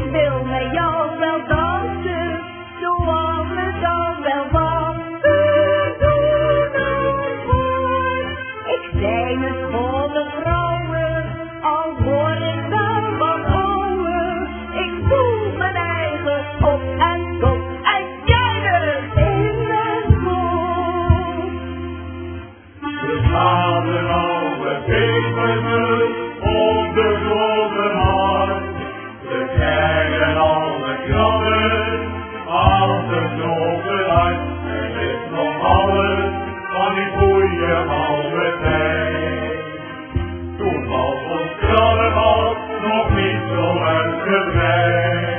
wil met jou wel dansen, zoals we dan wel wat te doen wordt. Ik zijn het voor de vrouwen, al word ik wel wat ouder. Ik voel mijn eigen op en top en juichen in het mond. We gaan er oude pepers op de grote markt. We krijgen alle krabben als de grote uit. Er is nog alles van die goeie oude tijd. Toen was ons krabbenbad nog niet zo uitgebreid.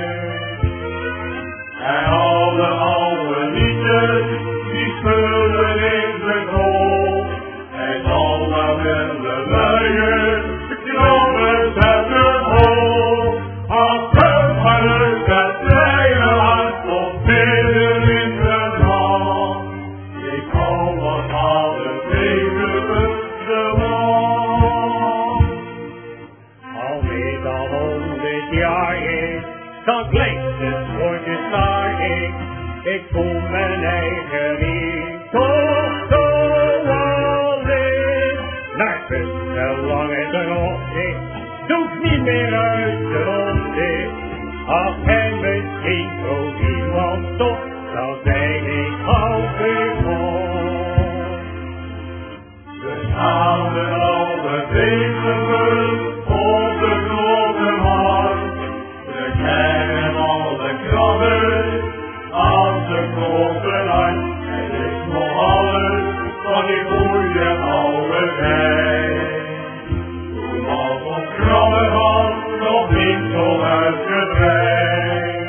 En alle oude liedjes die spullen in de kool. Hij zal wel willen luien, krabben zetten hoog. Als de geluk het kleine hart tot midden in de nacht. Ik hou wat alle tegen de wand. Al meer dan 100 jaar is, dan klinkt het woordje naar ik voel mijn eigen niet toch zo alleen. Naar te lang en te opzicht, zoekt niet meer uit de opzicht. Als hij misschien ook iemand toch zal zijn, ik hou vermoord. We gaan de oude tegenwoordig op de grote markt. We krijgen alle krabben als de grote uit. Het is nog alles van die goeie oude tijd. Toen was ons krabbenbad nog niet zo uitgebreid.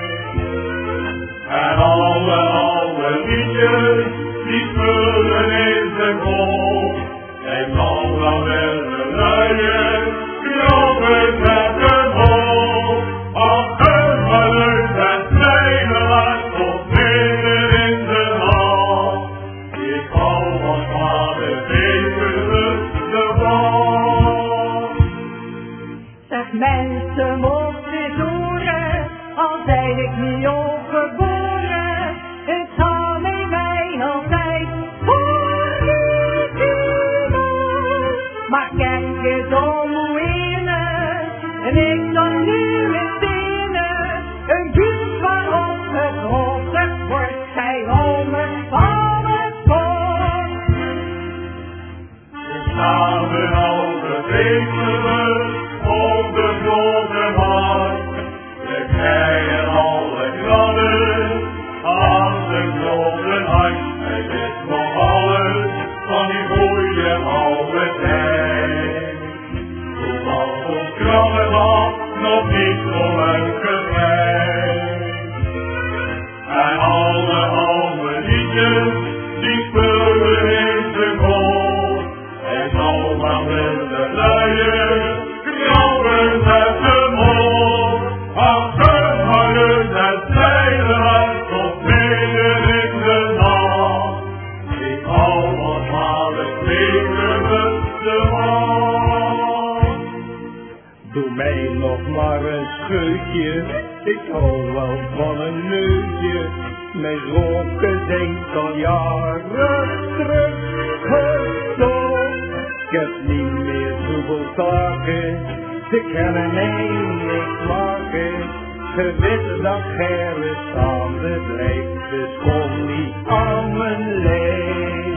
En alle oude liedjes die spullen in de kool. Hij zal wel willen luien, krabben zetten hoog. Als een geluk het kleine hart tot midden in de nacht. Ik hou van vader Peter de wand. Zeg mensen, mocht eens horen, al zijn ik niet opgeboren, het zal met mij altijd voor u doen. Maar kijk eens om hoe innig, en ik dan nu met binnen, een buurt waarop het hoofd wordt, zij homen van het volk. We staan de oude tekenen op de grote markt. We krijgen alle krabben als de grote uit. Het is nog alles van die goeie oude tijd. Toen was ons krabbenbad nog niet zo uitgebreid. En alle oude liedjes die spullen in de kool. Hij zal wel willen luien, krabben zetten hoog. Als een geluk het kleine hart tot midden in de nacht. Ik hou van vader Peter de wand. Doe mij nog maar een scheutje, ik hou wel van een neusje. Mijn zonken denkt al jaren terug gestopt. Ik heb niet meer zoveel taken, ze kennen mij niet maken. Ze weten dat Gerrit staande blijft, dus kom niet aan mijn lijf.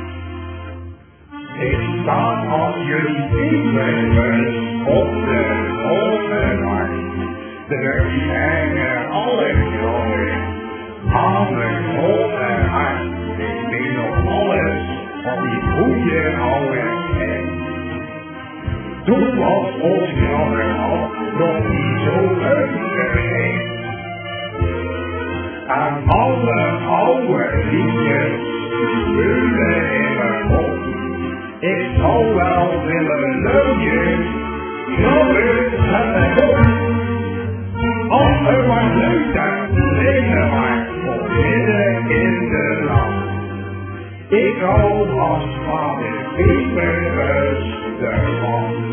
Ik sta als jullie vingers op de grote markt. Er zijn alle jongens aan de grote hart. Ik weet nog alles van die goeie oude tijd. Toen was ons krabbenbad nog niet zo uitgebreid. En alle oude liedjes spullen in mijn kop. Ik zou wel willen luien, krabben zetten hoog. Als er wat leuk en leven maar voor midden in de nacht. Ik hou als vader Peter de wand.